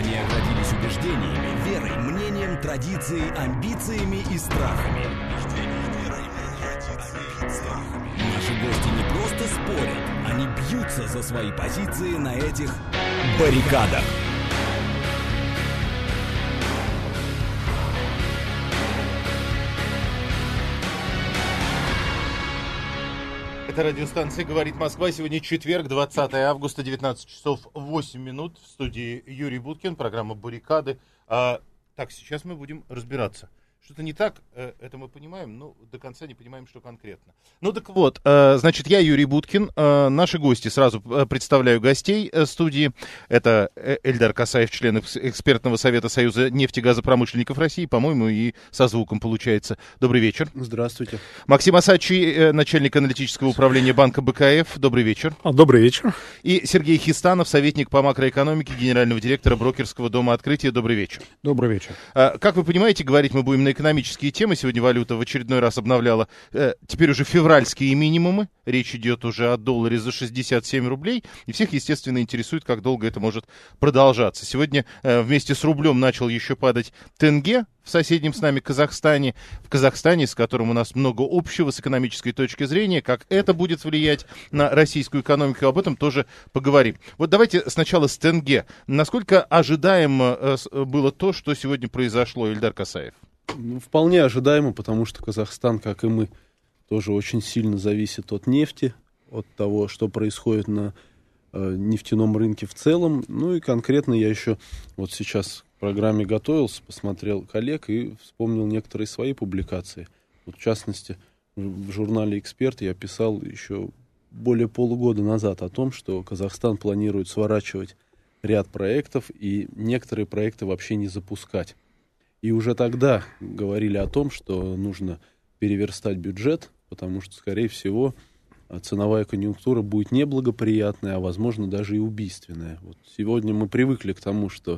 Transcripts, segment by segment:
Они оградились убеждениями, верой, мнением, традицией, амбициями и страхами. Наши гости не просто спорят, они бьются за свои позиции на этих баррикадах. Это радиостанция «Говорит Москва». Сегодня четверг, 20 августа, 19 часов 8 минут. В студии Юрий Буткин, программа «Баррикады». Так, сейчас мы будем разбираться. Что-то не так, это мы понимаем, но до конца не понимаем, что конкретно. Ну так вот, значит, я Юрий Буткин, наши гости, сразу представляю гостей студии. Это Эльдар Касаев, член экспертного совета Союза нефтегазопромышленников России, по-моему, и со звуком получается. Добрый вечер. Здравствуйте. Максим Асачи, начальник аналитического управления банка БКФ. Добрый вечер. Добрый вечер. И Сергей Хистанов, советник по макроэкономике, генерального директора брокерского дома «Открытие». Добрый вечер. Добрый вечер. Как вы понимаете, говорить мы будем на экономические темы. Сегодня валюта в очередной раз обновляла теперь уже февральские минимумы. Речь идет уже о долларе за 67 рублей. И всех, естественно, интересует, как долго это может продолжаться. Сегодня вместе с рублем начал еще падать тенге в соседнем с нами Казахстане. В Казахстане, с которым у нас много общего с экономической точки зрения. Как это будет влиять на российскую экономику, об этом тоже поговорим. Вот давайте сначала с тенге. Насколько ожидаемо было то, что сегодня произошло, Эльдар Касаев? Вполне ожидаемо, потому что Казахстан, как и мы, тоже очень сильно зависит от нефти, от того, что происходит на нефтяном рынке в целом. Ну и конкретно я еще вот сейчас к программе готовился, посмотрел коллег и вспомнил некоторые свои публикации. Вот в частности, в журнале «Эксперт» я писал еще более полугода назад о том, что Казахстан планирует сворачивать ряд проектов и некоторые проекты вообще не запускать. И уже тогда говорили о том, что нужно переверстать бюджет, потому что, скорее всего, ценовая конъюнктура будет неблагоприятная, а, возможно, даже и убийственная. Вот сегодня мы привыкли к тому, что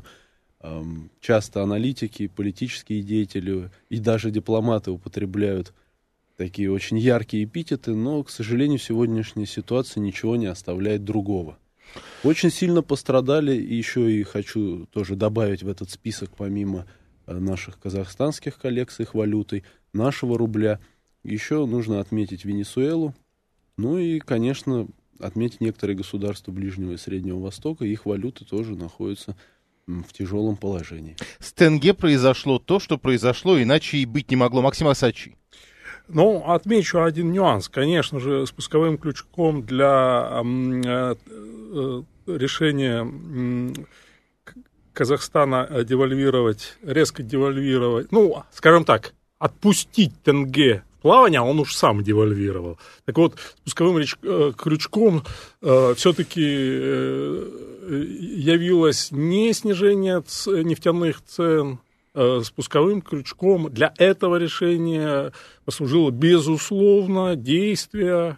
часто аналитики, политические деятели и даже дипломаты употребляют такие очень яркие эпитеты, но, к сожалению, сегодняшняя ситуация ничего не оставляет другого. Очень сильно пострадали, и еще и хочу тоже добавить в этот список, помимо наших казахстанских коллег с их валютой, нашего рубля. Еще нужно отметить Венесуэлу, ну и, конечно, отметить некоторые государства Ближнего и Среднего Востока, их валюты тоже находятся в тяжелом положении. С тенге произошло то, что произошло, иначе и быть не могло. Максим Асачи. Ну, отмечу один нюанс. Конечно же, спусковым крючком для решения Казахстана резко девальвировать, ну, скажем так, отпустить тенге в плавание, а он уж сам девальвировал. Так вот, спусковым крючком все-таки явилось не снижение нефтяных цен, спусковым крючком для этого решения послужило, безусловно, действие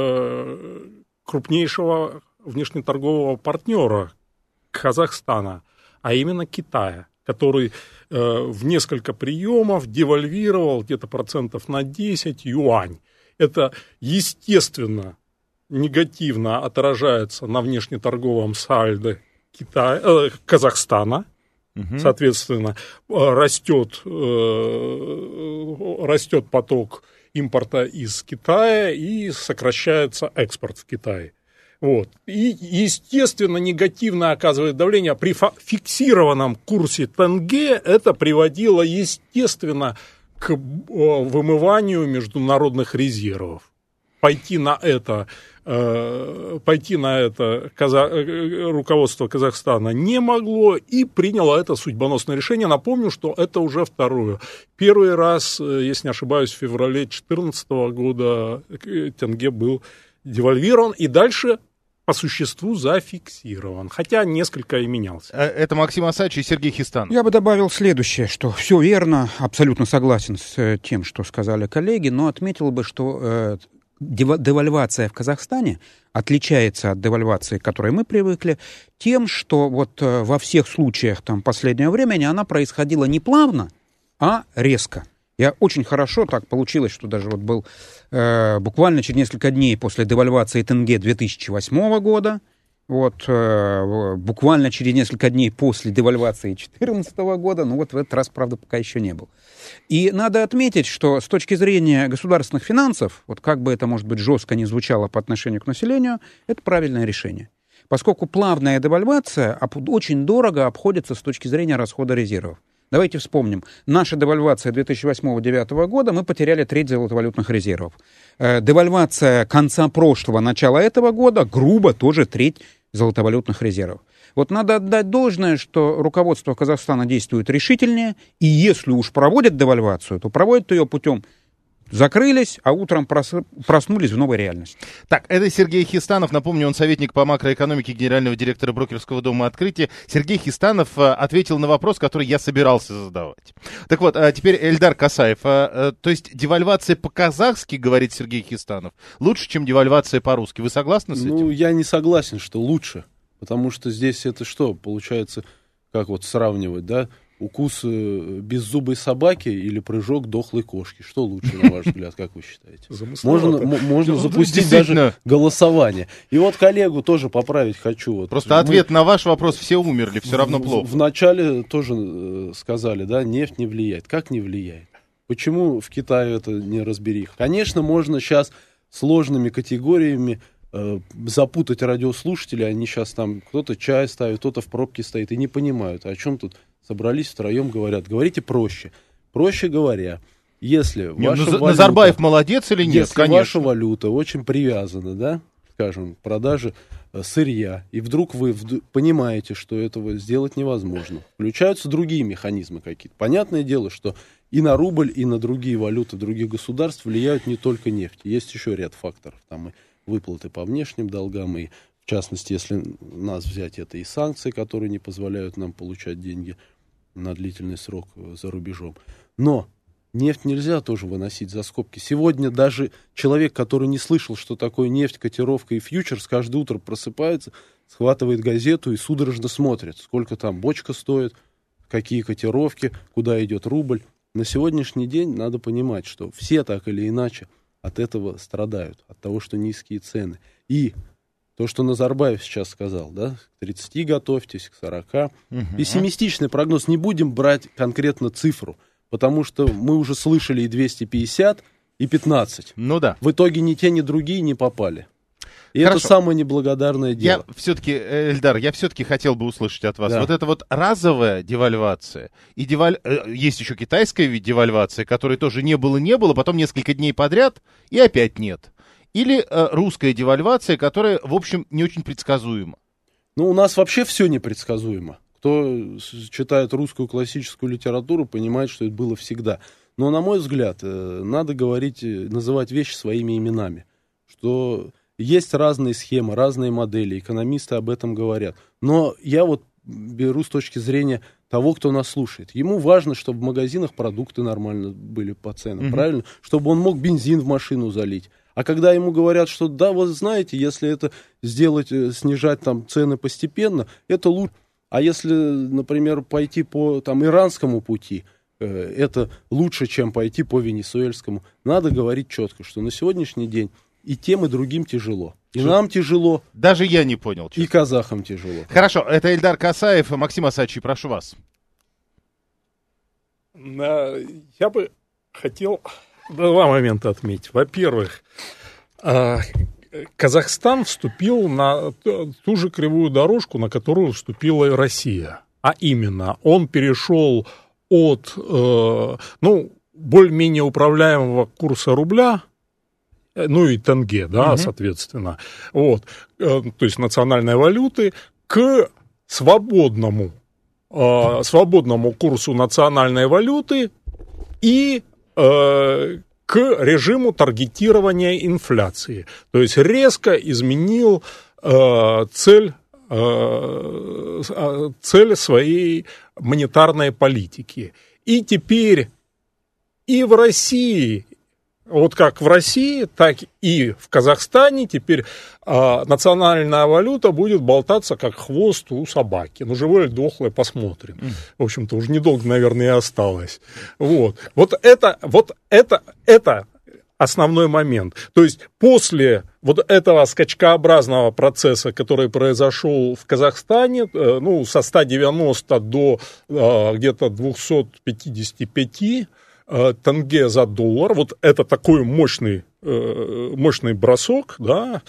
крупнейшего внешнеторгового партнера Казахстана, а именно Китая, который в несколько приемов девальвировал где-то процентов на 10 юань. Это, естественно, негативно отражается на внешнеторговом сальдо Казахстана. Соответственно, растет поток импорта из Китая и сокращается экспорт в Китае. Вот. И, естественно, негативно оказывает давление. При фиксированном курсе тенге это приводило, естественно, к вымыванию международных резервов. Пойти на это руководство Казахстана не могло и приняло это судьбоносное решение. Напомню, что это уже второе. Первый раз, если не ошибаюсь, в феврале 2014 года тенге был девальвирован и дальше по существу зафиксирован, хотя несколько и менялся. Это Максим Асачи и Сергей Хистанов. Я бы добавил следующее, что все верно, абсолютно согласен с тем, что сказали коллеги, но отметил бы, что девальвация в Казахстане отличается от девальвации, к которой мы привыкли, тем, что вот во всех случаях там последнего времени она происходила не плавно, а резко. Я очень хорошо, так получилось, что даже вот был буквально через несколько дней после девальвации тенге 2008 года, Вот, буквально через несколько дней после девальвации 2014 года, ну вот в этот раз, правда, пока еще не был. И надо отметить, что с точки зрения государственных финансов, вот как бы это, может быть, жестко не звучало по отношению к населению, это правильное решение. Поскольку плавная девальвация очень дорого обходится с точки зрения расхода резервов. Давайте вспомним. Наша девальвация 2008-2009 года, мы потеряли треть золотовалютных резервов. Девальвация конца прошлого, начала этого года, грубо тоже треть золотовалютных резервов. Вот надо отдать должное, что руководство Казахстана действует решительнее, и если уж проводят девальвацию, то проводят ее путем закрылись, а утром проснулись в новой реальности. Так, это Сергей Хистанов. Напомню, он советник по макроэкономике генерального директора брокерского дома «Открытие». Сергей Хистанов ответил на вопрос, который я собирался задавать. Так вот, теперь Эльдар Касаев. То есть девальвация по-казахски, говорит Сергей Хистанов, лучше, чем девальвация по-русски. Вы согласны с этим? Ну, я не согласен, что лучше. Потому что здесь это что, получается, как вот сравнивать, да? Укус беззубой собаки или прыжок дохлой кошки? Что лучше, на ваш взгляд, как вы считаете? Можно запустить даже голосование. И вот коллегу тоже поправить хочу. Вот. Просто ответ на ваш вопрос: все умерли, все равно плохо. Вначале тоже сказали, да, нефть не влияет. Как не влияет? Почему в Китае это не разберих? Конечно, можно сейчас сложными категориями запутать радиослушателей. Они сейчас там, кто-то чай ставит, кто-то в пробке стоит и не понимают, о чем тут собрались втроем, говорят. Говорите проще. Проще говоря, если ваша валюта... Назарбаев молодец или нет? Если конечно. Ваша валюта очень привязана, да, скажем, к продаже сырья, и вдруг вы понимаете, что этого сделать невозможно, включаются другие механизмы какие-то. Понятное дело, что и на рубль, и на другие валюты других государств влияют не только нефть. Есть еще ряд факторов. Там и выплаты по внешним долгам, и в частности, если нас взять, это и санкции, которые не позволяют нам получать деньги на длительный срок за рубежом. Но нефть нельзя тоже выносить за скобки. Сегодня даже человек, который не слышал, что такое нефть, котировка и фьючерс, каждое утро просыпается, схватывает газету и судорожно смотрит, сколько там бочка стоит, какие котировки, куда идет рубль. На сегодняшний день надо понимать, что все так или иначе от этого страдают, от того, что низкие цены. И то, что Назарбаев сейчас сказал, да, к 30 готовьтесь, к 40. Пессимистичный прогноз, не будем брать конкретно цифру, потому что мы уже слышали и 250, и 15. Ну да. В итоге ни те, ни другие не попали. И Хорошо. это самое неблагодарное дело. Я все-таки, Эльдар, хотел бы услышать от вас. Да. Вот это вот разовая девальвация, и есть еще китайская вид девальвации, которой тоже не было, потом несколько дней подряд, и опять нет. Или русская девальвация, которая, в общем, не очень предсказуема. Ну, у нас вообще все непредсказуемо. Кто читает русскую классическую литературу, понимает, что это было всегда. Но, на мой взгляд, надо называть вещи своими именами. Что есть разные схемы, разные модели, экономисты об этом говорят. Но я вот беру с точки зрения того, кто нас слушает. Ему важно, чтобы в магазинах продукты нормально были по ценам, правильно? Чтобы он мог бензин в машину залить. А когда ему говорят, что да, вот знаете, если это сделать, снижать там цены постепенно, это лучше. А если, например, пойти по там иранскому пути, это лучше, чем пойти по венесуэльскому. Надо говорить четко, что на сегодняшний день и тем, и другим тяжело. И нам тяжело. Даже я не понял. Честно. И казахам тяжело. Хорошо, это Эльдар Касаев. Максим Асадчий, прошу вас. Я бы хотел два момента отметить. Во-первых, Казахстан вступил на ту же кривую дорожку, на которую вступила и Россия. А именно, он перешел от более-менее управляемого курса рубля, ну и тенге, да, соответственно, вот, то есть национальной валюты, к свободному курсу национальной валюты и к режиму таргетирования инфляции. То есть резко изменил цель своей монетарной политики. И теперь и в России, вот как в России, так и в Казахстане теперь национальная валюта будет болтаться как хвост у собаки. Ну, живое или дохлое, посмотрим. В общем-то, уже недолго, наверное, и осталось. Вот это основной момент. То есть после вот этого скачкообразного процесса, который произошел в Казахстане, ну, со 190 до где-то 255 тенге за доллар, вот это такой мощный бросок, да,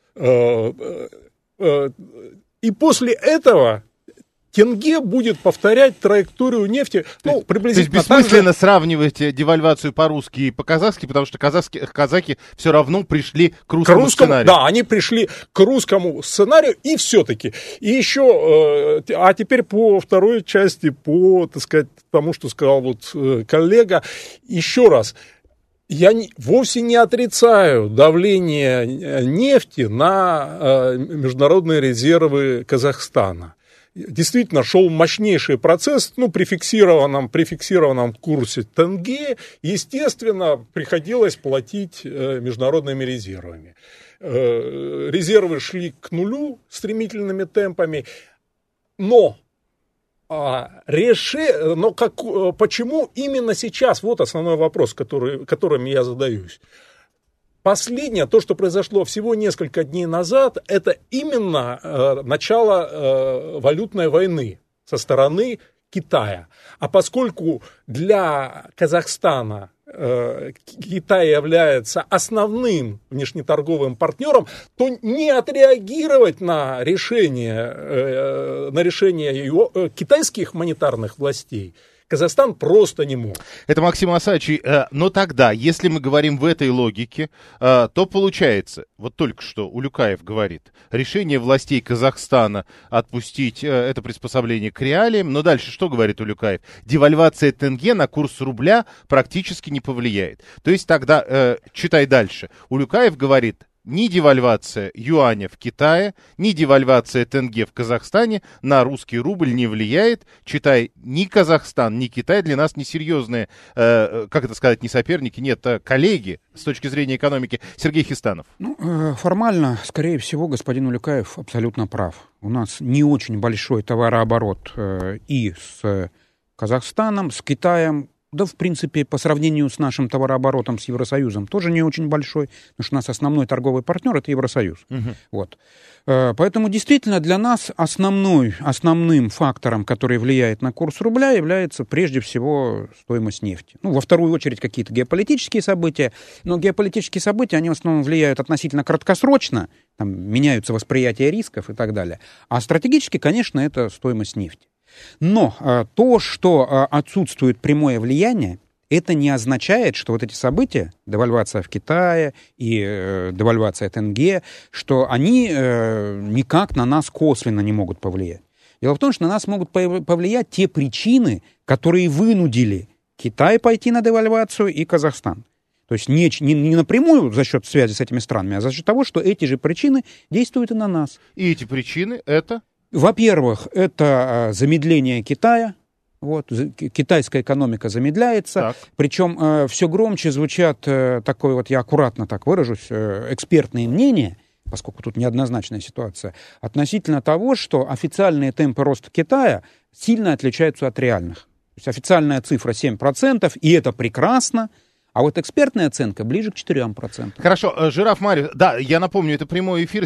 и после этого тенге будет повторять траекторию нефти, ну, приблизительно. То есть бессмысленно сравнивать девальвацию по-русски и по-казахски, потому что казаки все равно пришли к русскому сценарию. Да, они пришли к русскому сценарию, и все-таки. И еще, а теперь по второй части, по, так сказать, тому, что сказал вот коллега, еще раз. Я вовсе не отрицаю давление нефти на международные резервы Казахстана. Действительно, шел мощнейший процесс, ну, при фиксированном курсе тенге, естественно, приходилось платить международными резервами. Резервы шли к нулю стремительными темпами, но почему именно сейчас? Вот основной вопрос, которым я задаюсь. Последнее, то, что произошло всего несколько дней назад, это именно начало валютной войны со стороны Китая. А поскольку для Казахстана Китай является основным внешнеторговым партнером, то не отреагировать на решение китайских монетарных властей Казахстан просто не мог. Это Максим Осадчий. Но тогда, если мы говорим в этой логике, то получается, вот только что Улюкаев говорит, решение властей Казахстана отпустить это приспособление к реалиям, но дальше что говорит Улюкаев? Девальвация тенге на курс рубля практически не повлияет. То есть тогда, читай дальше, Улюкаев говорит, ни девальвация юаня в Китае, ни девальвация тенге в Казахстане на русский рубль не влияет. Читай, ни Казахстан, ни Китай для нас несерьезные, как это сказать, не соперники, нет, коллеги с точки зрения экономики. Сергей Хистанов. Ну, формально, скорее всего, господин Улюкаев абсолютно прав. У нас не очень большой товарооборот и с Казахстаном, с Китаем. Да, в принципе, по сравнению с нашим товарооборотом с Евросоюзом, тоже не очень большой, потому что у нас основной торговый партнер — это Евросоюз. Вот. Поэтому действительно для нас основным фактором, который влияет на курс рубля, является прежде всего стоимость нефти. Ну, во вторую очередь какие-то геополитические события, но геополитические события, они в основном влияют относительно краткосрочно, там меняются восприятия рисков и так далее. А стратегически, конечно, это стоимость нефти. Но то, что отсутствует прямое влияние, это не означает, что вот эти события, девальвация в Китае и девальвация тенге, что они никак на нас косвенно не могут повлиять. Дело в том, что на нас могут повлиять те причины, которые вынудили Китай пойти на девальвацию и Казахстан. То есть не напрямую за счет связи с этими странами, а за счет того, что эти же причины действуют и на нас. И эти причины это? Во-первых, это замедление Китая. Вот, китайская экономика замедляется. Причем все громче звучат, такое вот, я аккуратно так выражусь, экспертные мнения, поскольку тут неоднозначная ситуация, относительно того, что официальные темпы роста Китая сильно отличаются от реальных. То есть официальная цифра 7%, и это прекрасно. А вот экспертная оценка ближе к 4%. Хорошо, Жираф Мариус. Да, я напомню, это прямой эфир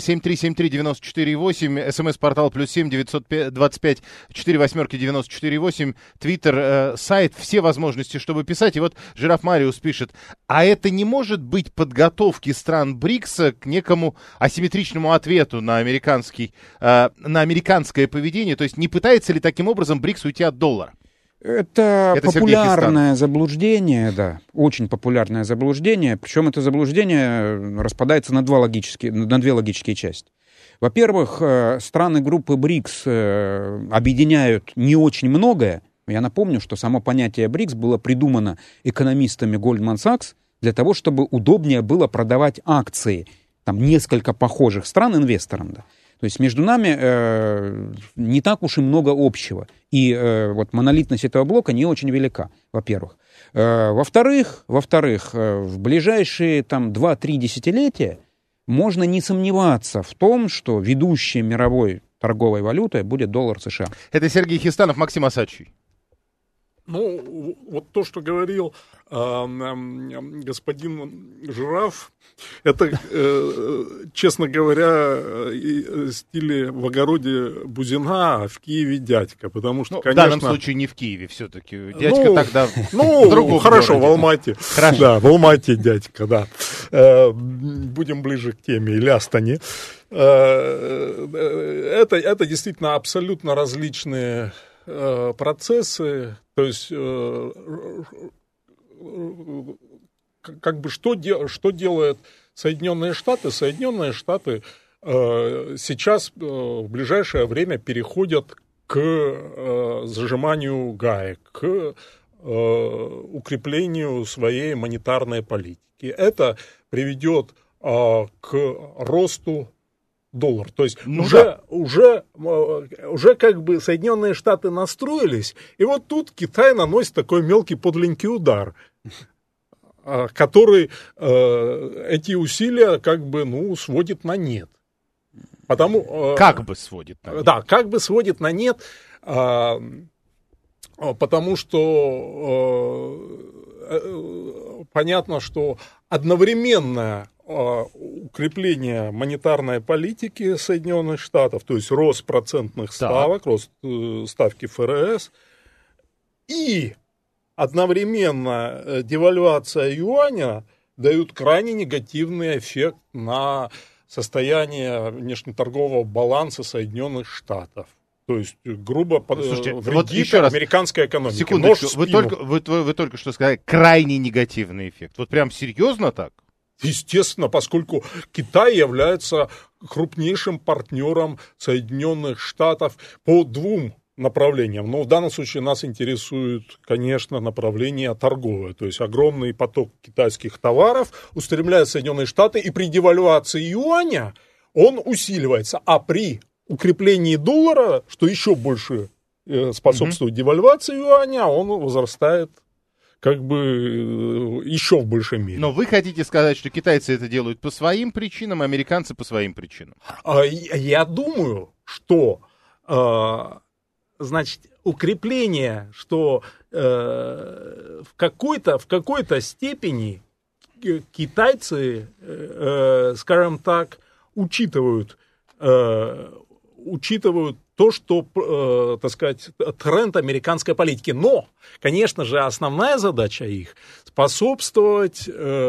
7373948, смс-портал +7 925 48 948, твиттер, сайт, все возможности, чтобы писать. И вот Жираф Мариус пишет, а это не может быть подготовки стран БРИКС к некому асимметричному ответу на американское поведение? То есть не пытается ли таким образом БРИКС уйти от доллара? Это популярное заблуждение, да, очень популярное заблуждение, причем это заблуждение распадается на две логические части. Во-первых, страны группы БРИКС объединяют не очень многое. Я напомню, что само понятие БРИКС было придумано экономистами Goldman Sachs для того, чтобы удобнее было продавать акции, там несколько похожих стран инвесторам, да. То есть между нами не так уж и много общего. И вот монолитность этого блока не очень велика, во-первых. Во-вторых, в ближайшие там, 2-3 десятилетия можно не сомневаться в том, что ведущей мировой торговой валютой будет доллар США. Это Сергей Хистанов, Максим Осадчий. Ну, вот то, что говорил господин Жираф, это, честно говоря, в стиле в огороде Бузина, а в Киеве дядька, потому что, Ну, конечно... в данном случае не в Киеве все-таки. Дядька тогда в другом хорошо, городе. в Алмате. Хорошо. Да, в Алмате дядька, да. Будем ближе к теме, или Астане. Это действительно абсолютно различные процессы, то есть как бы что делает Соединенные Штаты? Соединенные Штаты сейчас в ближайшее время переходят к зажиманию гаек, к укреплению своей монетарной политики. Это приведет к росту доллара. То есть уже как бы Соединенные Штаты настроились, и вот тут Китай наносит такой мелкий подленький удар, который эти усилия как бы сводит на нет. Как бы сводит на нет. Да, как бы сводит на нет, потому что понятно, что одновременное укрепление монетарной политики Соединенных Штатов, то есть рост процентных ставок, рост ставки ФРС, и одновременно девальвация юаня дают крайне негативный эффект на состояние внешнеторгового баланса Соединенных Штатов. То есть, грубо вредит вот еще раз, американской экономике. Секундочку, вы только что сказали крайне негативный эффект. Вот прям серьезно так? Естественно, поскольку Китай является крупнейшим партнером Соединенных Штатов по двум направлениям. Но в данном случае нас интересует, конечно, направление торговое. То есть огромный поток китайских товаров устремляет Соединенные Штаты, и при девальвации юаня он усиливается. А при укреплении доллара, что еще больше способствует девальвации юаня, он возрастает как бы еще в большей мере. Но вы хотите сказать, что китайцы это делают по своим причинам, а американцы по своим причинам? Я думаю, что значит, укрепление, что в какой-то степени китайцы, скажем так, учитывают то, что, так сказать, тренд американской политики. Но, конечно же, основная задача их способствовать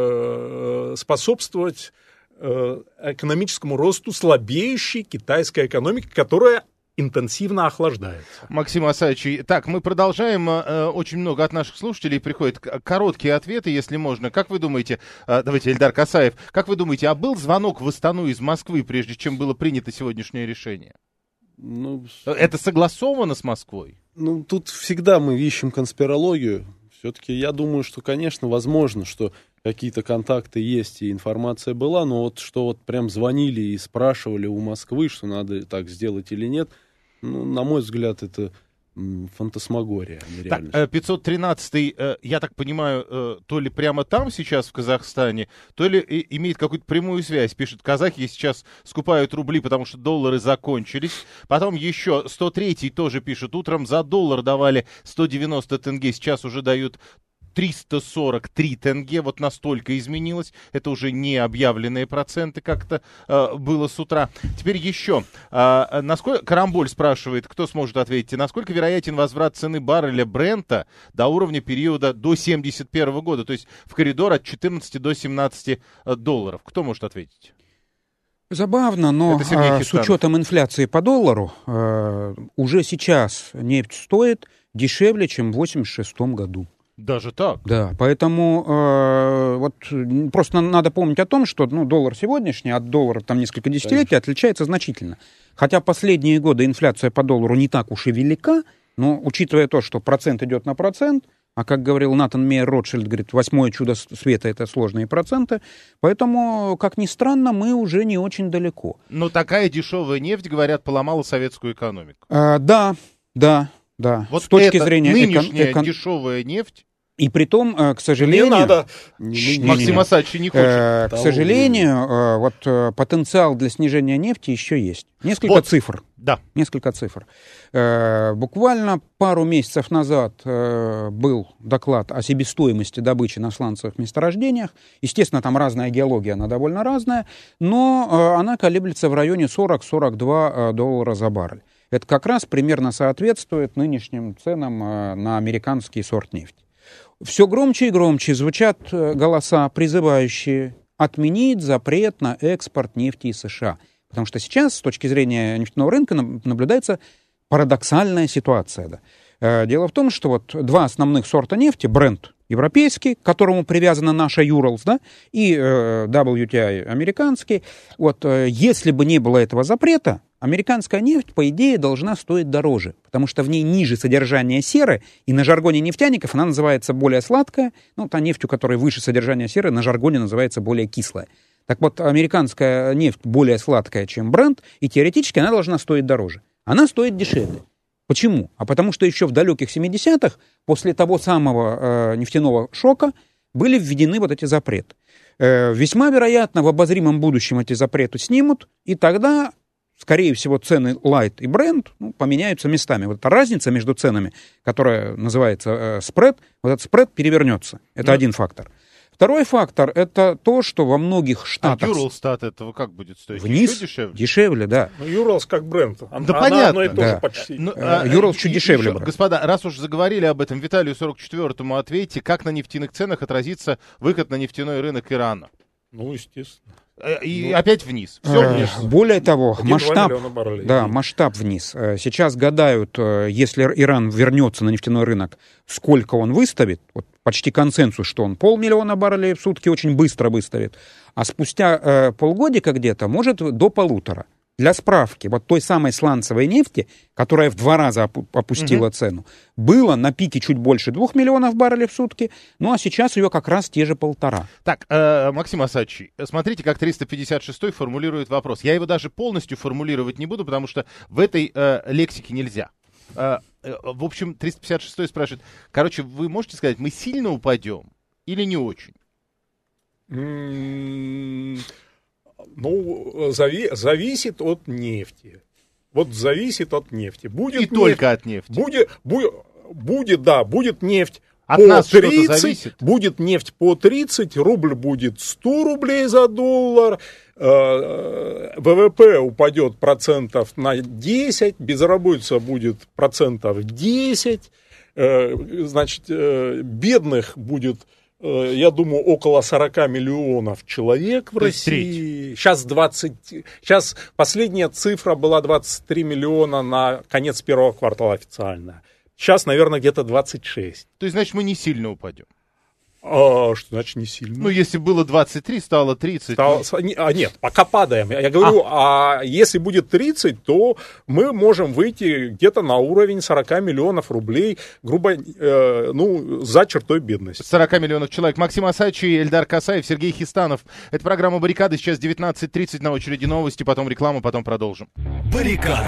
экономическому росту слабеющей китайской экономики, которая интенсивно охлаждается. Максим Асаевич, так, мы продолжаем. Очень много от наших слушателей приходят короткие ответы, если можно. Как вы думаете, давайте, Эльдар Касаев, как вы думаете, а был звонок в Астану из Москвы, прежде чем было принято сегодняшнее решение? Это согласовано с Москвой? Тут всегда мы ищем конспирологию. Все-таки я думаю, что, конечно, возможно, что какие-то контакты есть и информация была, но вот что вот прям звонили и спрашивали у Москвы, что надо так сделать или нет, на мой взгляд, это фантасмагория, а не реальность. Так, 513-й, я так понимаю, то ли прямо там сейчас, в Казахстане, то ли имеет какую-то прямую связь. Пишет, казахи сейчас скупают рубли, потому что доллары закончились. Потом еще 103-й тоже пишет, утром за доллар давали 190 тенге, сейчас уже дают 343 тенге, вот настолько изменилось. Это уже не объявленные проценты, как-то было с утра. Теперь еще. Насколько, Карамболь спрашивает, кто сможет ответить, насколько вероятен возврат цены барреля Брента до уровня периода до 1971 года, то есть в коридор от 14 до 17 долларов? Кто может ответить? Забавно, но с учетом инфляции по доллару уже сейчас нефть стоит дешевле, чем в 1986 году. Даже так? Да, поэтому вот просто надо помнить о том, что доллар сегодняшний от доллара там несколько десятилетий отличается значительно. Хотя последние годы инфляция по доллару не так уж и велика, но учитывая то, что процент идет на процент, а как говорил Натан Мейер-Ротшильд, говорит, 8-е чудо света — это сложные проценты, поэтому, как ни странно, мы уже не очень далеко. Но такая дешевая нефть, говорят, поломала советскую экономику. Да. Вот с точки зрения нынешняя дешевая нефть И притом, к сожалению... Не надо. Максим Асадович не хочет. К сожалению, вот потенциал для снижения нефти еще есть. Несколько цифр. Да. Несколько цифр. Буквально пару месяцев назад был доклад о себестоимости добычи на сланцевых месторождениях. Естественно, там разная геология, она довольно разная, но она колеблется в районе $40-42 за баррель. Это как раз примерно соответствует нынешним ценам на американский сорт нефти. Все громче и громче звучат голоса, призывающие отменить запрет на экспорт нефти из США. Потому что сейчас, с точки зрения нефтяного рынка, наблюдается парадоксальная ситуация. Да. Дело в том, что вот два основных сорта нефти, Brent европейский, к которому привязана наша Urals, да, и WTI американский, вот, если бы не было этого запрета, американская нефть, по идее, должна стоить дороже, потому что в ней ниже содержание серы, и на жаргоне нефтяников она называется более сладкая, ну, та нефть, у которой выше содержание серы, на жаргоне называется более кислая. Так вот, американская нефть более сладкая, чем Brent, и теоретически она должна стоить дороже. Она стоит дешевле. Почему? А потому что еще в далеких 70-х, после того самого нефтяного шока, были введены вот эти запреты. Весьма вероятно, в обозримом будущем эти запреты снимут, и тогда, скорее всего, цены Light и Brent поменяются местами. Вот эта разница между ценами, которая называется спред, вот этот спред перевернется. Это один фактор. Второй фактор — это то, что во многих штатах... А Юрлстат этого как будет стоить? Вниз? Еще дешевле? Дешевле, да. Ну, Юрлс как бренд. Да понятно. Одно и то же Да. почти. Юрлс чуть дешевле. Господа, раз уж заговорили об этом, Виталию 44-му ответьте, как на нефтяных ценах отразится выход на нефтяной рынок Ирана? Ну, естественно. И опять вниз. Все вниз. Более того, 1,2 масштаб, миллиона баррелей. да, масштаб вниз. Сейчас гадают, если Иран вернется на нефтяной рынок, сколько он выставит. Вот почти консенсус, что он 500 000 баррелей в сутки очень быстро выставит. А спустя полгодика где-то, может, до 1,5. Для справки, вот той самой сланцевой нефти, которая в 2 раза опустила цену, было на пике чуть больше 2 миллионов баррелей в сутки, ну а сейчас ее как раз те же 1,5. Так, Максим Асадович, смотрите, как 356-й формулирует вопрос. Я его даже полностью формулировать не буду, потому что в этой лексике нельзя. В общем, 356-й спрашивает, короче, вы можете сказать, мы сильно упадем или не очень? Ну, зависит от нефти. Вот зависит от нефти. Будет И нефть, только от нефти. Будет нефть От по нас что-то 30, зависит? будет нефть по 30, рубль будет 100 рублей за доллар, ВВП упадет процентов на 10, безработица будет процентов 10, значит, бедных будет, я думаю, около 40 миллионов человек в России. Сейчас последняя цифра была 23 миллиона на конец первого квартала официально. Сейчас, наверное, где-то 26. То есть, значит, мы не сильно упадем. Что значит не сильно? Ну, если было 23, стало 30. Нет, пока падаем. Я говорю, если будет 30, то мы можем выйти где-то на уровень 40 миллионов рублей, грубо, за чертой бедности. 40 миллионов человек. Максим Асадович, Эльдар Касаев, Сергей Хистанов. Это программа «Баррикады». Сейчас 19:30 на очереди новости, потом реклама, потом продолжим. Баррикады.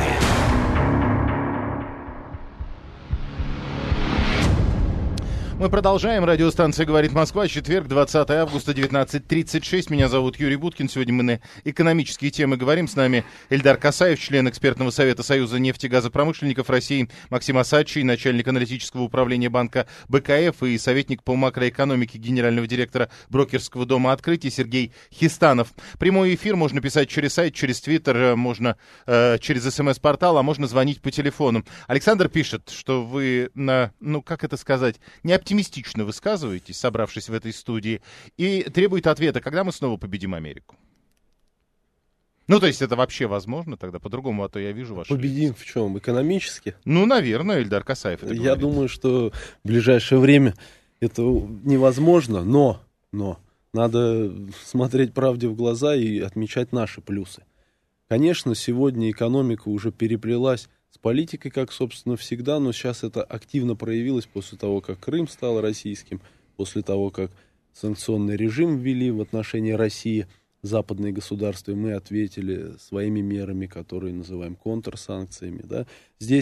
Мы продолжаем. Радиостанция «Говорит Москва». Четверг, 20 августа, 19:36. Меня зовут Юрий Буткин. Сегодня мы на экономические темы говорим. С нами Эльдар Касаев, член экспертного совета Союза нефтегазопромышленников России, Максим Асадович, начальник аналитического управления банка БКФ и советник по макроэкономике генерального директора брокерского дома «Открытие» Сергей Хистанов. Прямой эфир можно писать через сайт, через твиттер, можно через СМС-портал, а можно звонить по телефону. Александр пишет, что вы не оптимистично высказываетесь, собравшись в этой студии, и требует ответа, когда мы снова победим Америку. Ну, то есть это вообще возможно тогда по-другому, а то я вижу ваши... Победим в чем? Экономически? Ну, наверное, Эльдар Касаев это Я говорит. думаю, что в ближайшее время это невозможно, но надо смотреть правде в глаза и отмечать наши плюсы. Конечно, сегодня экономика уже переплелась с политикой, как, собственно, всегда, но сейчас это активно проявилось после того, как Крым стал российским, после того, как санкционный режим ввели в отношении России западные государства, и мы ответили своими мерами, которые называем контрсанкциями. Да? Здесь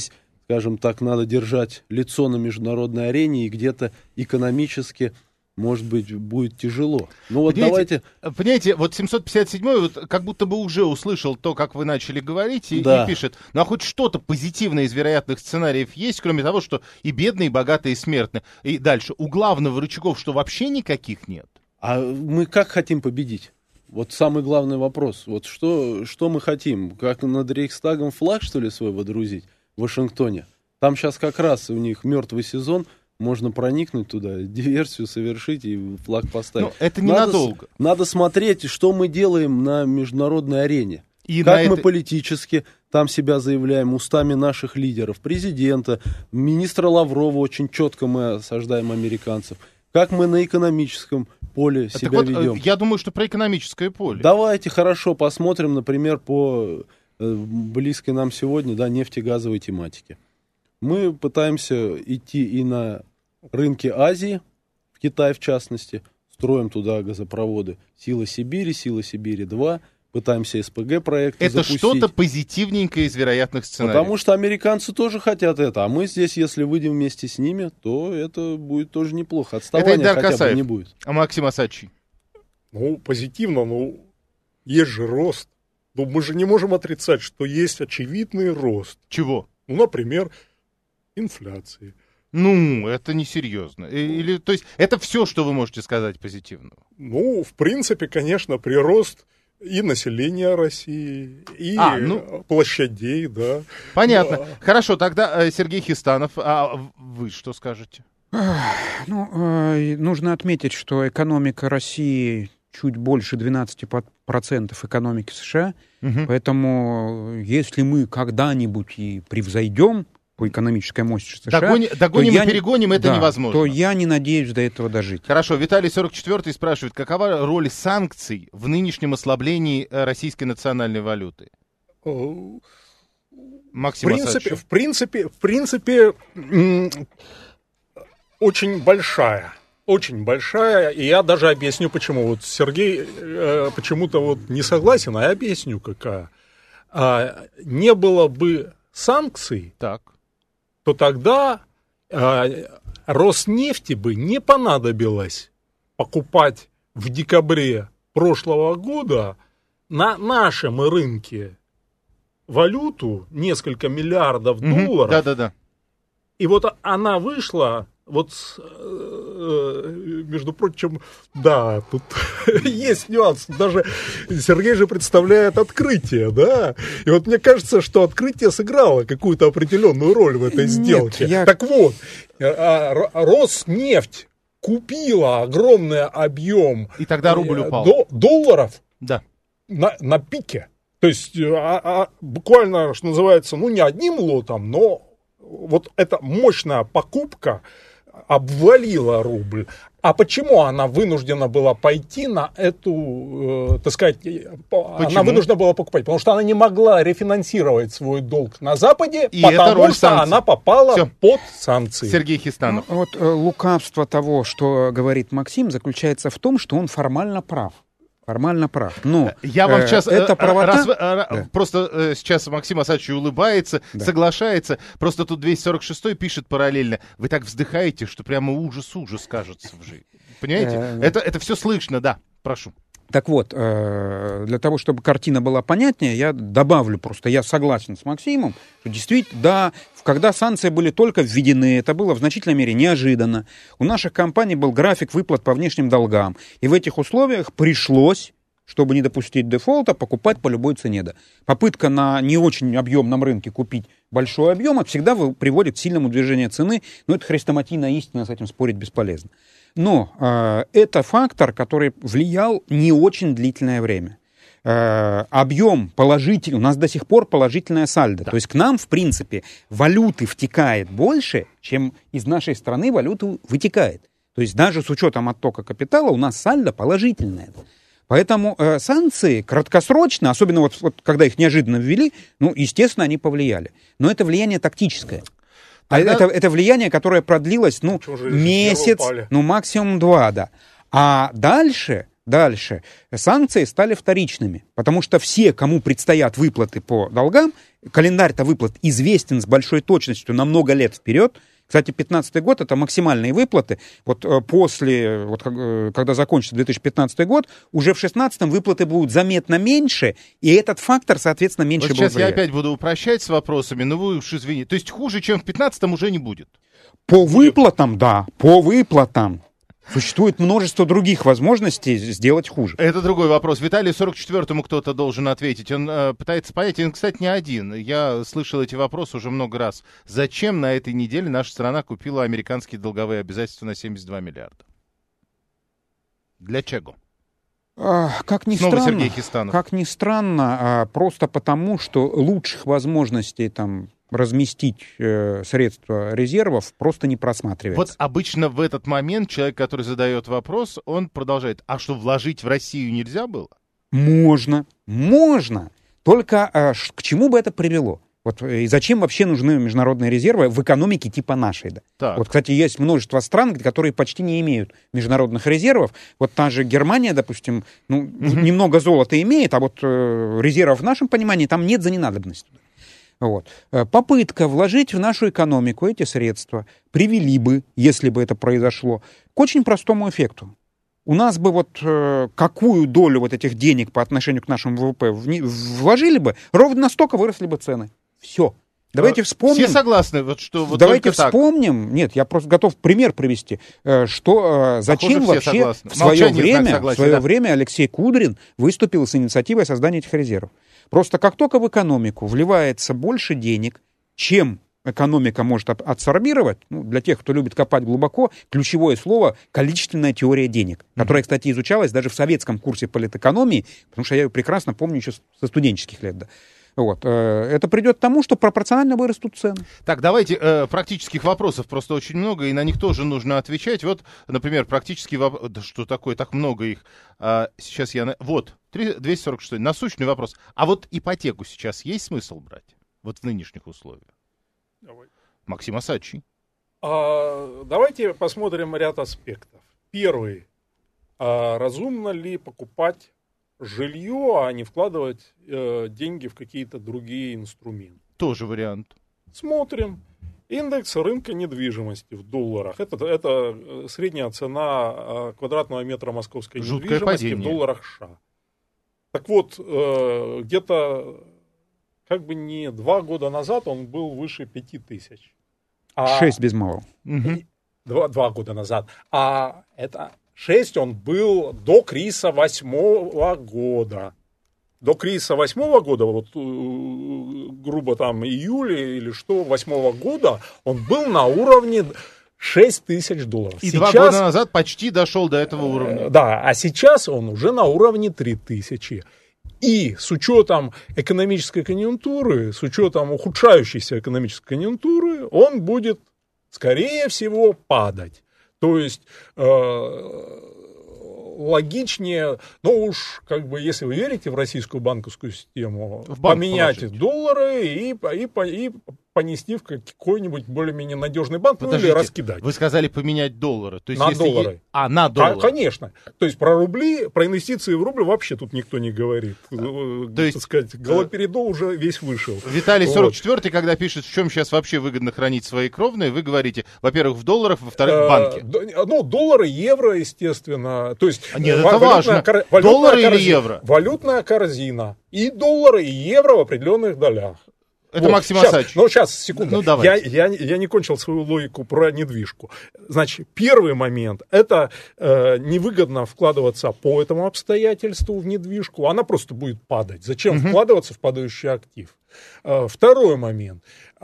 скажем так, надо держать лицо на международной арене, и где-то экономически, может быть, будет тяжело. Ну вот Понимаете, вот 757-й вот как будто бы уже услышал то, как вы начали говорить, и пишет, ну а хоть что-то позитивное из вероятных сценариев есть, кроме того, что и бедные, и богатые, и смертные. И дальше, у главного рычагов, что вообще никаких нет. А мы как хотим победить? Вот самый главный вопрос. Вот что мы хотим? Как над Рейхстагом флаг, что ли, свой водрузить в Вашингтоне? Там сейчас как раз у них мертвый сезон, можно проникнуть туда, диверсию совершить и флаг поставить. Но это ненадолго. Надо смотреть, что мы делаем на международной арене. И как мы политически там себя заявляем устами наших лидеров, президента, министра Лаврова, очень четко мы осаждаем американцев. Как мы на экономическом поле себя ведем. Я думаю, что про экономическое поле. Давайте хорошо посмотрим, например, по близкой нам сегодня, нефтегазовой тематике. Мы пытаемся идти и на рынки Азии, в Китай в частности, строим туда газопроводы «Сила Сибири», «Сила Сибири-2», пытаемся СПГ-проекты запустить. Это что-то позитивненькое из вероятных сценариев. Потому что американцы тоже хотят это, а мы здесь, если выйдем вместе с ними, то это будет тоже неплохо. Отставания хотя бы не будет. А Максим Осадчий? Ну, позитивно, есть же рост. Но мы же не можем отрицать, что есть очевидный рост. Чего? Ну, например, инфляции. Ну, это несерьезно. То есть это все, что вы можете сказать позитивного? Ну, в принципе, конечно, прирост и населения России, и площадей, да. Понятно. Хорошо, тогда Сергей Хистанов, а вы что скажете? Нужно отметить, что экономика России чуть больше 12% экономики США, поэтому если мы когда-нибудь и превзойдем по экономической мощи США... Догоним и перегоним, это невозможно. То я не надеюсь до этого дожить. Хорошо, Виталий 44-й спрашивает, какова роль санкций в нынешнем ослаблении российской национальной валюты? Максим Осадчий. В принципе, очень большая. Очень большая, и я даже объясню, почему. Вот Сергей почему-то не согласен, а я объясню, какая. Не было бы санкций, то тогда Роснефти бы не понадобилось покупать в декабре прошлого года на нашем рынке валюту несколько миллиардов долларов. Да. И вот она вышла, между прочим, тут есть нюанс. Даже Сергей же представляет открытие, да? И вот мне кажется, что открытие сыграло какую-то определенную роль в этой сделке. Так вот, Роснефть купила огромный объем и тогда рубль упал. Долларов на пике. То есть буквально, что называется, не одним лотом, но вот эта мощная покупка обвалила рубль. А почему она вынуждена была пойти на эту, она вынуждена была покупать? Потому что она не могла рефинансировать свой долг на Западе, и потому что она попала под санкции. Сергей Хистанов. Лукавство того, что говорит Максим, заключается в том, что он формально прав. Формально прав. Но я вам сейчас правота... просто сейчас Максим Осадчий улыбается, соглашается. Просто тут 246-й пишет параллельно. Вы так вздыхаете, что прямо ужас кажется в жизни. Понимаете? Это все слышно, да. Прошу. Так вот, для того, чтобы картина была понятнее, я добавлю просто, я согласен с Максимом, что действительно, когда санкции были только введены, это было в значительной мере неожиданно. У наших компаний был график выплат по внешним долгам, и в этих условиях пришлось, чтобы не допустить дефолта, покупать по любой цене. Попытка на не очень объемном рынке купить большой объем всегда приводит к сильному движению цены, но это хрестоматийная истина, с этим спорить бесполезно. Но это фактор, который влиял не очень длительное время. Объем положительный, у нас до сих пор положительная сальдо. То есть к нам, в принципе, валюты втекает больше, чем из нашей страны валюты вытекает. То есть даже с учетом оттока капитала у нас сальдо положительное. Поэтому санкции краткосрочно, особенно вот когда их неожиданно ввели, естественно, они повлияли. Но это влияние тактическое. Это влияние, которое продлилось, месяц, максимум 2, А дальше Дальше. Санкции стали вторичными, потому что все, кому предстоят выплаты по долгам, календарь-то выплат известен с большой точностью на много лет вперед. Кстати, 2015 год — это максимальные выплаты. Вот после, когда закончится 2015 год, уже в 2016 выплаты будут заметно меньше, и этот фактор, соответственно, меньше будет влиять. Сейчас я опять буду упрощать с вопросами, но вы уж извините. То есть хуже, чем в 2015 уже не будет? По выплатам, да, по выплатам. Существует множество других возможностей сделать хуже. Это другой вопрос. Виталий 44-му кто-то должен ответить. Он пытается понять, и он, кстати, не один. Я слышал эти вопросы уже много раз. Зачем на этой неделе наша страна купила американские долговые обязательства на 72 миллиарда? Для чего? Как ни Снова странно, Сергей Хистанов. Как ни странно, просто потому, что лучших возможностей там разместить средства резервов просто не просматривается. Вот обычно в этот момент человек, который задает вопрос, он продолжает. А что, вложить в Россию нельзя было? Можно. Только к чему бы это привело? Вот, и зачем вообще нужны международные резервы в экономике типа нашей? Да? Так. Вот, кстати, есть множество стран, которые почти не имеют международных резервов. Вот та же Германия, допустим, немного золота имеет, а вот резервов в нашем понимании там нет за ненадобностью. Вот. Попытка вложить в нашу экономику эти средства привели бы, если бы это произошло, к очень простому эффекту. У нас бы вот какую долю вот этих денег по отношению к нашему ВВП вложили бы, ровно настолько выросли бы цены. Все. Давайте вспомним. Все согласны, вот что вот давайте только вспомним. Так. Нет, я просто готов пример привести, что зачем вообще в свое время Алексей Кудрин выступил с инициативой о создании этих резервов. Просто как только в экономику вливается больше денег, чем экономика может абсорбировать, для тех, кто любит копать глубоко, ключевое слово — количественная теория денег, которая, кстати, изучалась даже в советском курсе политэкономии, потому что я ее прекрасно помню еще со студенческих лет. Да. Вот. Это придет к тому, что пропорционально вырастут цены. Так, давайте практических вопросов просто очень много, и на них тоже нужно отвечать. Вот, например, практический вопрос. Да что такое, так много их. Сейчас я... Вот, 246. Насущный вопрос. А вот ипотеку сейчас есть смысл брать? Вот в нынешних условиях? Давай. Максим Осадчий. Давайте посмотрим ряд аспектов. Первый. Разумно ли покупать жилье, а не вкладывать деньги в какие-то другие инструменты? Тоже вариант. Смотрим. Индекс рынка недвижимости в долларах. Это средняя цена квадратного метра московской жуткое недвижимости падение. В долларах США. Так вот, где-то как бы не 2 года назад он был выше 5000. 6 без малого. 2 года назад. А это 6 он был до кризиса 8 года. До кризиса 8 года, вот грубо там июля или что, 8 года, он был на уровне $6000. И сейчас, 2 года назад почти дошел до этого уровня. Да, а сейчас он уже на уровне 3000. И с учетом экономической конъюнктуры, с учетом ухудшающейся экономической конъюнктуры, он будет, скорее всего, падать. То есть логичнее, уж как бы, если вы верите в российскую банковскую систему, поменять доллары и понести в какой-нибудь более-менее надежный банк, или раскидать. Вы сказали поменять доллары. То есть на доллары. На доллары. Конечно. То есть про рубли, про инвестиции в рубль вообще тут никто не говорит. То есть, так сказать, галоперидол уже весь вышел. Виталий 44-й, когда пишет, в чем сейчас вообще выгодно хранить свои кровные, вы говорите, во-первых, в долларах, во-вторых, в банке. Доллары, евро, естественно. То есть, нет, это важно. Доллары или евро? Валютная корзина. И доллары, и евро в определенных долях. Это Максим Осадчий. Сейчас, секунду. Я не кончил свою логику про недвижку. Значит, первый момент. Это невыгодно вкладываться по этому обстоятельству в недвижку. Она просто будет падать. Зачем вкладываться в падающий актив? Второй момент.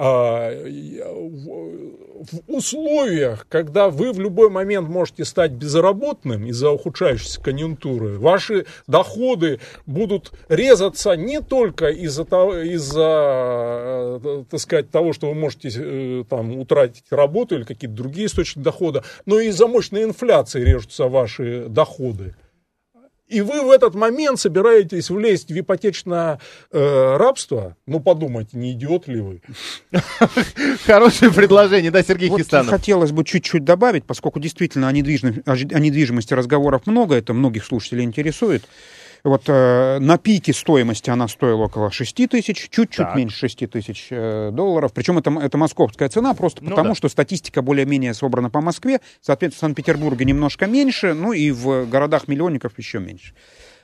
В условиях, когда вы в любой момент можете стать безработным из-за ухудшающейся конъюнктуры, ваши доходы будут резаться не только из-за так сказать, того, что вы можете там утратить работу или какие-то другие источники дохода, но и из-за мощной инфляции режутся ваши доходы. И вы в этот момент собираетесь влезть в ипотечное рабство? Ну, подумайте, не идиот ли вы? Хорошее предложение, да, Сергей Хистанов? Хотелось бы чуть-чуть добавить, поскольку действительно о недвижимости разговоров много, это многих слушателей интересует. Вот на пике стоимости она стоила около 6 тысяч, чуть-чуть меньше 6 тысяч долларов. Причем это московская цена, просто потому, что статистика более-менее собрана по Москве. Соответственно, в Санкт-Петербурге немножко меньше, ну и в городах-миллионников еще меньше.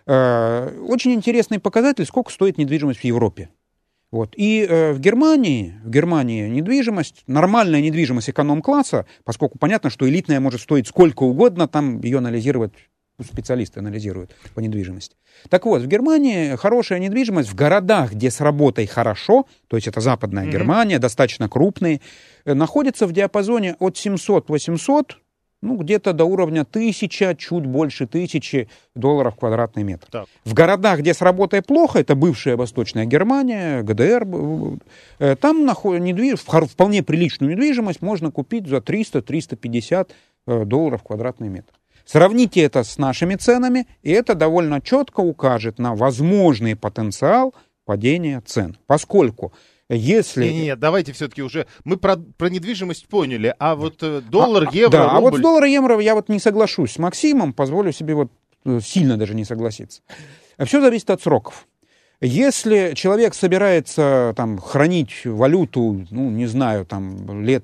Очень интересный показатель, сколько стоит недвижимость в Европе. Вот. И в Германии недвижимость, нормальная недвижимость эконом-класса, поскольку понятно, что элитная может стоить сколько угодно, там ее анализировать специалисты анализируют по недвижимости. Так вот, в Германии хорошая недвижимость в городах, где с работой хорошо, то есть это западная Германия, достаточно крупные, находится в диапазоне от 700-800, ну, где-то до уровня 1000, чуть больше 1000 долларов квадратный метр. Так. В городах, где с работой плохо, это бывшая Восточная Германия, ГДР, там вполне приличную недвижимость можно купить за 300-350 долларов квадратный метр. Сравните это с нашими ценами, и это довольно четко укажет на возможный потенциал падения цен. Поскольку если... Нет, давайте все-таки уже... Мы про недвижимость поняли, а вот доллар, евро, да, рубль... А вот с доллара, евро я вот не соглашусь с Максимом, позволю себе вот сильно даже не согласиться. Все зависит от сроков. Если человек собирается там хранить валюту, ну, не знаю, там лет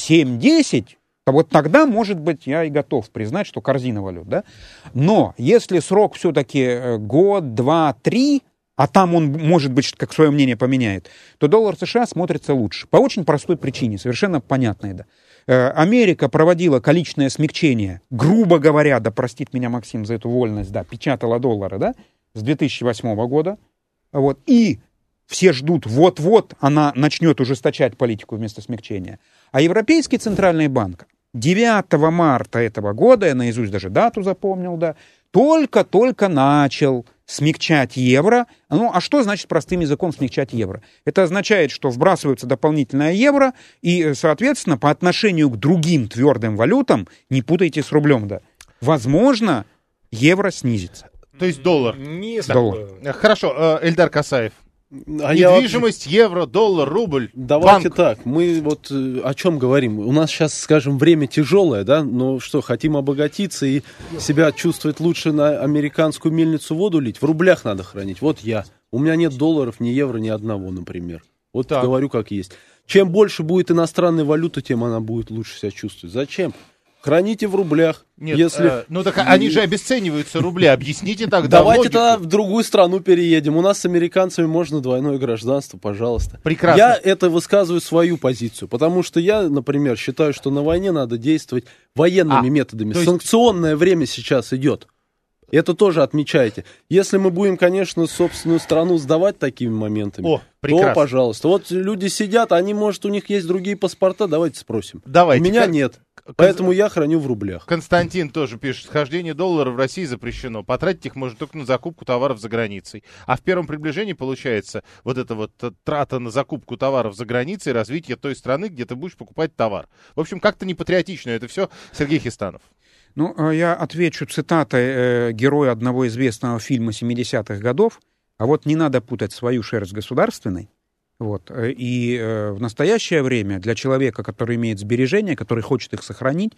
7-10, то вот тогда, может быть, я и готов признать, что корзина валют, да? Но если срок все-таки год, 2, 3, а там он, может быть, как свое мнение поменяет, то доллар США смотрится лучше. По очень простой причине, совершенно понятной, да. Америка проводила количественное смягчение, грубо говоря, да простит меня Максим за эту вольность, да, печатала доллары, да, с 2008 года, вот, и все ждут, вот-вот она начнет ужесточать политику вместо смягчения. А Европейский центральный банк 9 марта этого года, я наизусть даже дату запомнил, да, только-только начал смягчать евро. Ну, а что значит простым языком смягчать евро? Это означает, что вбрасывается дополнительное евро, и, соответственно, по отношению к другим твердым валютам, не путайте с рублем, да, возможно, евро снизится. То есть доллар. Доллар. Хорошо, Эльдар Касаев. Недвижимость, евро, доллар, рубль. Давайте банк. так, мы вот о чем говорим. У нас сейчас, скажем, время тяжелое, да, но что, хотим обогатиться и себя чувствовать лучше, на американскую мельницу воду лить? В рублях надо хранить. Вот я. У меня нет долларов, ни евро, ни одного, например. Вот так. Говорю как есть. Чем больше будет иностранной валюты, тем она будет лучше себя чувствовать. Зачем? Храните в рублях. Нет, если... ну так они же обесцениваются, рубли. Объясните тогда Давайте логику. тогда в другую страну переедем. У нас с американцами можно двойное гражданство, пожалуйста. Прекрасно. Я это высказываю свою позицию, потому что я, например, считаю, что на войне надо действовать военными методами. То есть... Санкционное время сейчас идет. Это тоже отмечайте. Если мы будем, конечно, собственную страну сдавать такими моментами, то, пожалуйста. Вот люди сидят, они, может, у них есть другие паспорта, давайте спросим. Давайте. У меня нет. Поэтому я храню в рублях. Константин тоже пишет, хождение долларов в России запрещено. Потратить их можно только на закупку товаров за границей. А в первом приближении получается вот эта вот трата на закупку товаров за границей, развитие той страны, где ты будешь покупать товар. В общем, как-то не патриотично это все. Сергей Хистанов. Ну, я отвечу цитатой героя одного известного фильма 70-х годов. А вот не надо путать свою шерсть с государственной. Вот. И в настоящее время для человека, который имеет сбережения, который хочет их сохранить,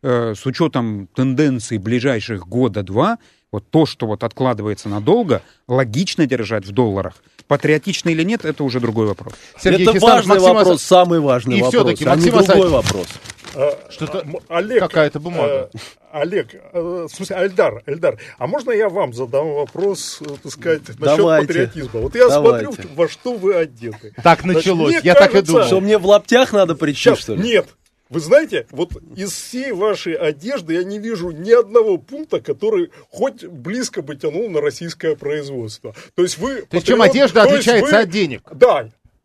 с учетом тенденций ближайших года-два, вот то, что вот откладывается надолго, логично держать в долларах. Патриотично или нет, это уже другой вопрос. Сергей это Хистанов, важный вопрос, самый важный и вопрос, все-таки, а не другой вопрос. Что-то Олег, какая-то бумага. Олег, в смысле, Эльдар, а можно я вам задам вопрос, так сказать, насчет Давайте. патриотизма? Вот я смотрю, во что вы одеты. Так началось, я так и думал. Что мне в лаптях надо прийти, что ли? Нет. Вы знаете, вот из всей вашей одежды я не вижу ни одного пункта, который хоть близко бы тянул на российское производство. То есть вы... То есть чем одежда отличается от денег? Да.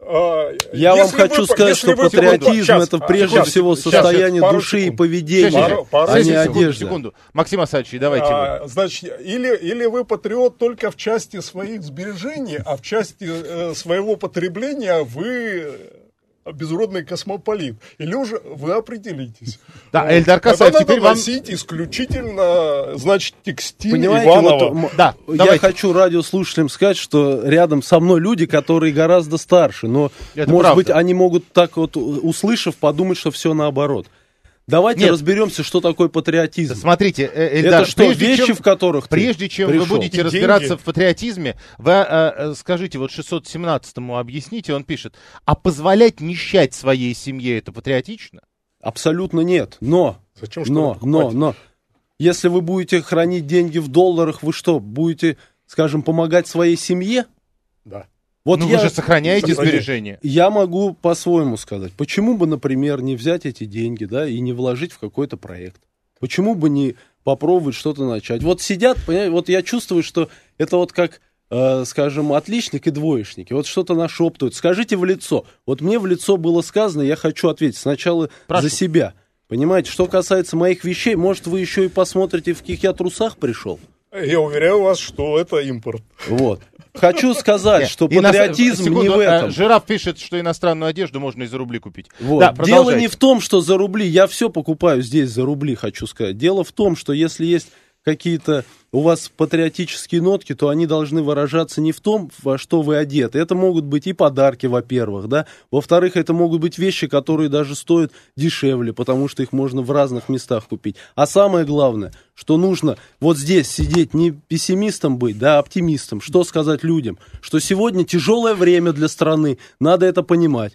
Я вам хочу сказать, что патриотизм это прежде всего состояние души и поведения, а не одежда. Секунду. Максим Асадович, давайте вы. Значит, или вы патриот только в части своих сбережений, а в части своего потребления вы безродный космополит. Или уже вы определитесь. Да, Эльдар Касаев, теперь вам... носить исключительно, значит, текстиль Понимаете, Иванова. вот, Да, я давайте. хочу радиослушателям сказать, что рядом со мной люди, которые гораздо старше, но, Это может правда. быть, они могут так вот, услышав, подумать, что все наоборот. Давайте Нет. разберемся, что такое патриотизм. Смотрите, Эльдар, Это что, вещи, в которых ты прежде чем вы пришел? будете И разбираться деньги. в патриотизме, вы скажите, вот 617-му объясните, он пишет, а позволять нищать своей семье, это патриотично? Абсолютно нет. Но, Зачем что-то но, если вы будете хранить деньги в долларах, вы что, будете, скажем, помогать своей семье? Да. Вот Ну, я, вы же сохраняете Сохраняю. сбережения. я могу по-своему сказать. Почему бы, например, не взять эти деньги, да, и не вложить в какой-то проект? Почему бы не попробовать что-то начать? Вот сидят, понимаете, вот я чувствую, что это вот как, скажем, отличник и двоечник. И вот что-то нашептывают. Скажите в лицо. Вот мне в лицо было сказано, я хочу ответить сначала Прошу. за себя. Понимаете, что касается моих вещей, может, вы еще и посмотрите, в каких я трусах пришел? Я уверяю вас, что это импорт. Вот. Хочу сказать, что патриотизм не Секунду, в этом. Жираф пишет, что иностранную одежду можно и за рубли купить. Вот. Да, Дело продолжайте. не в том, что за рубли. Я все покупаю здесь за рубли, хочу сказать. Дело в том, что если есть какие-то у вас патриотические нотки, то они должны выражаться не в том, во что вы одеты. Это могут быть и подарки, во-первых, да. Во-вторых, это могут быть вещи, которые даже стоят дешевле, потому что их можно в разных местах купить. А самое главное, что нужно вот здесь сидеть, не пессимистом быть, да, а оптимистом. Что сказать людям? Что сегодня тяжелое время для страны, надо это понимать.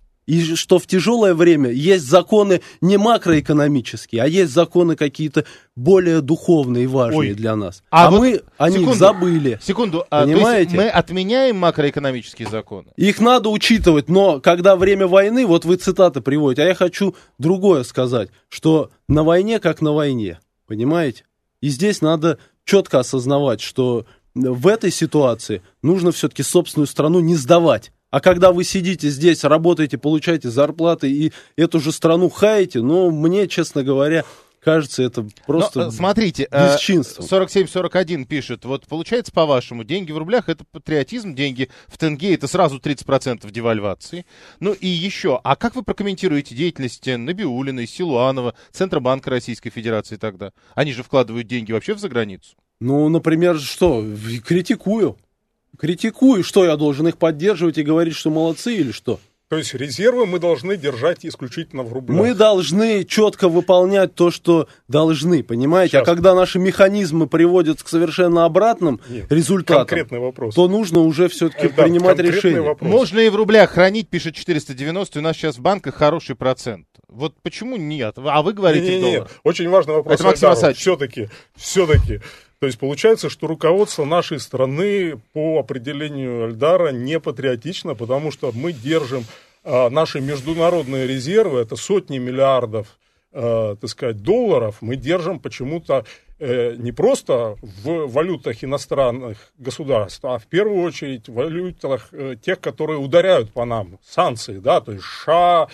И что в тяжелое время есть законы не макроэкономические, а есть законы какие-то более духовные и важные Ой. для нас. А А вот мы о них секунду. забыли. Секунду, то Понимаете? есть мы отменяем макроэкономические законы? Их надо учитывать, но когда время войны, вот вы цитаты приводите, а я хочу другое сказать, что на войне как на войне, понимаете? И здесь надо четко осознавать, что в этой ситуации нужно все-таки собственную страну не сдавать. А когда вы сидите здесь, работаете, получаете зарплаты и эту же страну хаете, ну, мне, честно говоря, кажется, это просто Но, смотрите, бесчинство. 4741 пишет, вот получается, по-вашему, деньги в рублях это патриотизм, деньги в тенге это сразу 30% девальвации. Ну и еще, а как вы прокомментируете деятельность Набиуллиной, Силуанова, Центробанка Российской Федерации тогда? Они же вкладывают деньги вообще в заграницу. Ну, например, что? Критикую. Критикую, что я должен их поддерживать и говорить, что молодцы или что? То есть резервы мы должны держать исключительно в рублях. Мы должны четко выполнять то, что должны, понимаете? Сейчас. А когда наши механизмы приводят к совершенно обратным Нет, результатам, конкретный вопрос. то нужно уже все-таки Эльдар, принимать конкретный решение. вопрос. Можно и в рублях хранить, пишет 490, у нас сейчас в банках хороший процент. Вот почему нет? А вы говорите в Не-не-не, долларах. очень важный вопрос. Это Максим Асадович. Все-таки. То есть получается, что руководство нашей страны по определению Эльдара не патриотично, потому что мы держим наши международные резервы, это сотни миллиардов, так сказать, долларов, мы держим почему-то не просто в валютах иностранных государств, а в первую очередь в валютах тех, которые ударяют по нам, санкции, да, то есть США,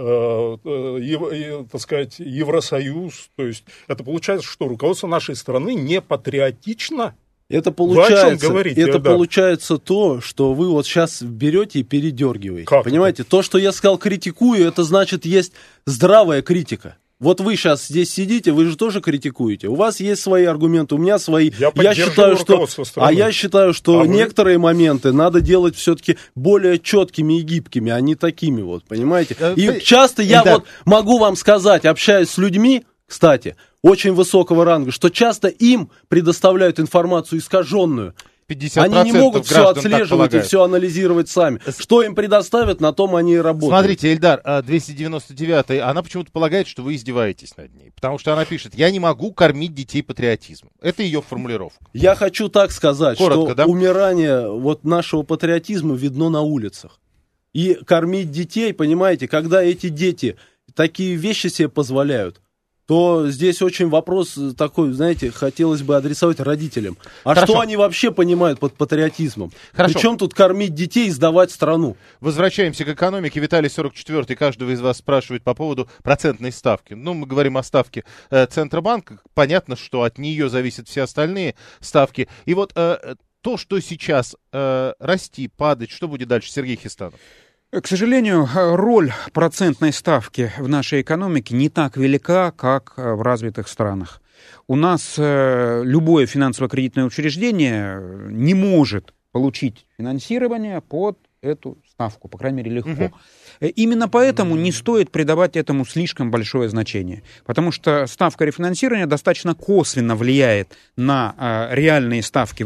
так сказать, Евросоюз, то есть это получается, что руководство нашей страны не патриотично. Это Вы о чем получается, говорите, это Эльдар? получается то, что вы вот сейчас берете и передергиваете. Как Понимаете, то, что я сказал критикую, это значит есть здравая критика. Вот вы сейчас здесь сидите, вы же тоже критикуете. У вас есть свои аргументы, у меня свои. Я поддерживаю считаю, что, руководство страны. а я считаю, что А вы? некоторые моменты надо делать все-таки более четкими и гибкими, а не такими вот, понимаете? И часто я Эльдар. вот могу вам сказать, общаясь с людьми, кстати, очень высокого ранга, что часто им предоставляют информацию искаженную. 50% Они не могут все граждан так отслеживать и полагают. все анализировать сами. Что им предоставят, на том они и работают. Смотрите, Эльдар, 299-й, она почему-то полагает, что вы издеваетесь над ней. Потому что она пишет, я не могу кормить детей патриотизмом. Это ее формулировка. Я хочу так сказать, Коротко, что да? умирание вот нашего патриотизма видно на улицах. И кормить детей, понимаете, когда эти дети такие вещи себе позволяют, то здесь очень вопрос такой, знаете, хотелось бы адресовать родителям. А Хорошо. что они вообще понимают под патриотизмом? Хорошо. Причем тут кормить детей и сдавать страну? Возвращаемся к экономике. Виталий 44-й каждого из вас спрашивает по поводу процентной ставки. Ну, мы говорим о ставке Центробанка. Понятно, что от нее зависят все остальные ставки. И вот то, что сейчас расти, падать, что будет дальше, Сергей Хистанов? К сожалению, роль процентной ставки в нашей экономике не так велика, как в развитых странах. У нас любое финансово-кредитное учреждение не может получить финансирование под эту ставку, по крайней мере, легко. Именно поэтому не стоит придавать этому слишком большое значение, потому что ставка рефинансирования достаточно косвенно влияет на реальные ставки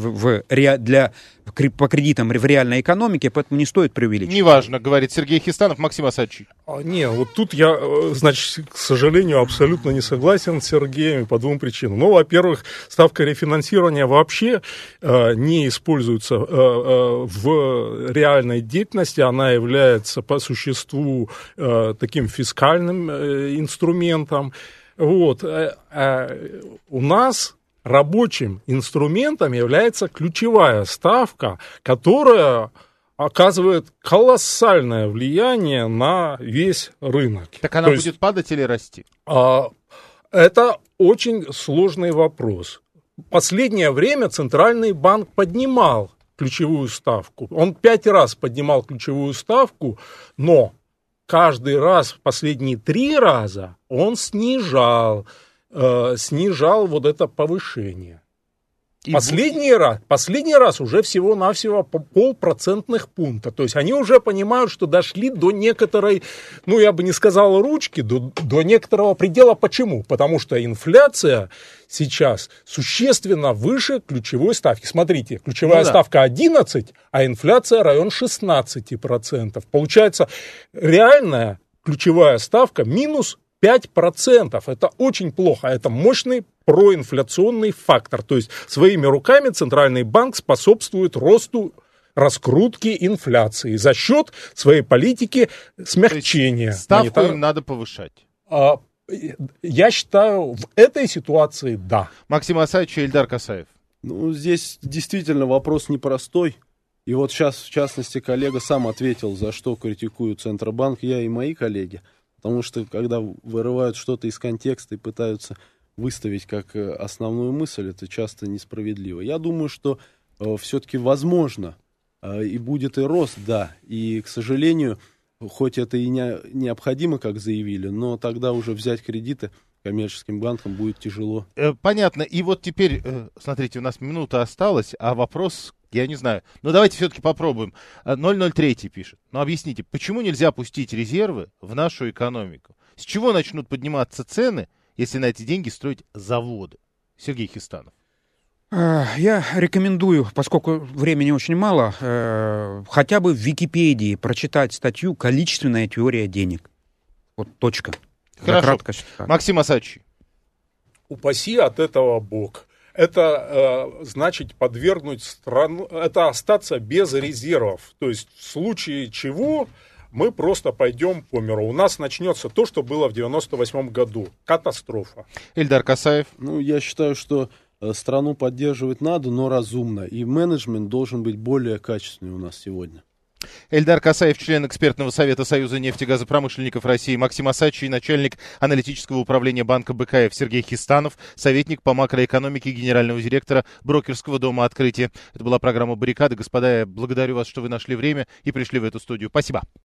по кредитам в реальной экономике, поэтому не стоит преувеличивать. Неважно, говорит Сергей Хистанов. Максим Асадович. Не, вот тут я, значит, к сожалению, абсолютно не согласен с Сергеем по двум причинам. Ну, во-первых, ставка рефинансирования вообще не используется в реальной деятельности, она является по существу таким фискальным инструментом. Вот. У нас рабочим инструментом является ключевая ставка, которая оказывает колоссальное влияние на весь рынок. Так она будет падать или расти? Это очень сложный вопрос. В последнее время Центральный банк поднимал ключевую ставку. Он 5 раз поднимал ключевую ставку, но каждый раз, в последние 3 раза, он снижал вот это повышение. Последний раз уже всего-навсего 0,5% пункта. То есть они уже понимают, что дошли до некоторой, ну я бы не сказал ручки, до некоторого предела. Почему? Потому что инфляция сейчас существенно выше ключевой ставки. Смотрите, ключевая ставка 11, а инфляция район 16%. Получается, реальная ключевая ставка минус 5%. Это очень плохо. Это мощный проинфляционный фактор. То есть своими руками Центральный банк способствует росту раскрутки инфляции за счет своей политики смягчения. Ставку им надо повышать. Я считаю, в этой ситуации да. Максим Асадович и Ильдар Касаев. Ну, здесь действительно вопрос непростой. И вот сейчас, в частности, коллега сам ответил, за что критикуют Центробанк, я и мои коллеги. Потому что, когда вырывают что-то из контекста и пытаются выставить как основную мысль, это часто несправедливо. Я думаю, что все-таки возможно, и будет и рост, да. И, к сожалению, хоть это и не необходимо, как заявили, но тогда уже взять кредиты коммерческим банкам будет тяжело. Понятно. И вот теперь, смотрите, у нас минута осталась, а вопрос, я не знаю. Ну, давайте все-таки попробуем. 003 пишет. Ну, объясните, почему нельзя пустить резервы в нашу экономику? С чего начнут подниматься цены, если на эти деньги строить заводы? Сергей Хистанов. Я рекомендую, поскольку времени очень мало, хотя бы в Википедии прочитать статью «Количественная теория денег». Вот точка. Хорошо. Максим Асадович. Упаси от этого Бог. Это значит подвергнуть страну, это остаться без резервов. То есть в случае чего мы просто пойдем по миру. У нас начнется то, что было в 98 году. Катастрофа. Ильдар Касаев. Ну, я считаю, что страну поддерживать надо, но разумно. И менеджмент должен быть более качественный у нас сегодня. Ильдар Касаев, член экспертного совета Союза нефтегазопромышленников России, Максим Асадович и начальник аналитического управления банка БКФ Сергей Хистанов, советник по макроэкономике генерального директора брокерского дома «Открытие». Это была программа «Баррикады». Господа, я благодарю вас, что вы нашли время и пришли в эту студию. Спасибо.